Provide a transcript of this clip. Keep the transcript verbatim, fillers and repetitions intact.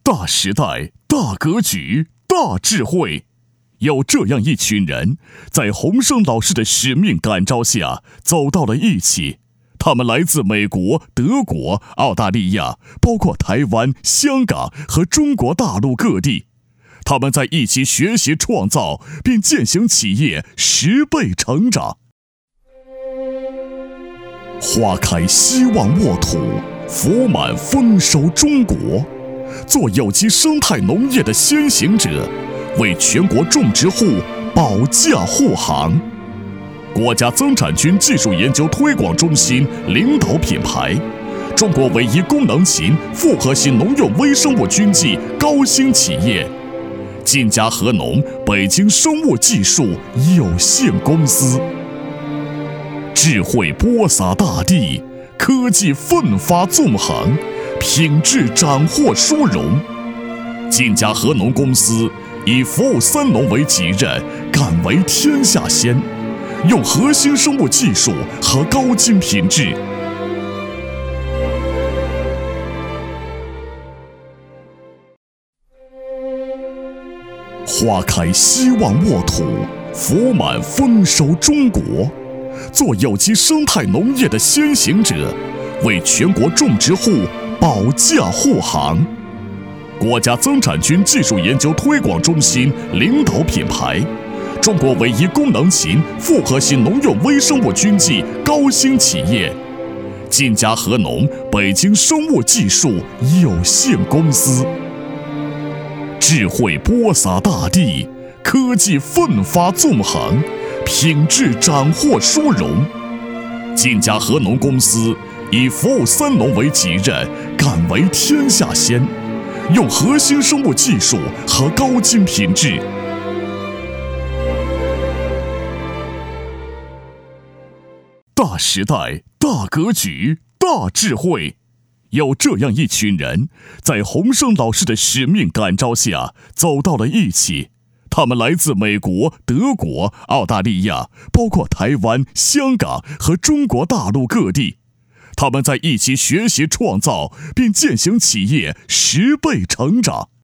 大时代，大格局，大智慧。有这样一群人，在洪生老师的使命感召下，走到了一起。他们来自美国、德国、澳大利亚，包括台湾、香港和中国大陆各地。他们在一起学习创造，并践行企业十倍成长。花开希望沃土，福满丰收中国。做有机生态农业的先行者，为全国种植户保驾护航。国家增产军技术研究推广中心领导品牌，中国唯一功能型复合型农用微生物菌剂高新企业晋嘉和农北京生物技术有限公司。智慧播撒大地，科技奋发纵横，品质斩获殊荣。晋嘉和农公司以服务三农为己任，敢为天下先，用核心生物技术和高精品质。花开希望沃土，福满丰收中国。做有机生态农业的先行者，为全国种植户保驾护航。国家增产军技术研究推广中心领导品牌，中国唯一功能型复合型农用微生物菌剂高新企业晋嘉和农北京生物技术有限公司。智慧播撒大地，科技奋发纵横，品质斩获殊荣。晋嘉和农公司以服务三农为己任，敢为天下先，用核心生物技术和高精品质。大时代，大格局，大智慧。有这样一群人，在洪生老师的使命感召下，走到了一起。他们来自美国、德国、澳大利亚，包括台湾、香港和中国大陆各地。他们在一起学习创造，并践行企业十倍成长。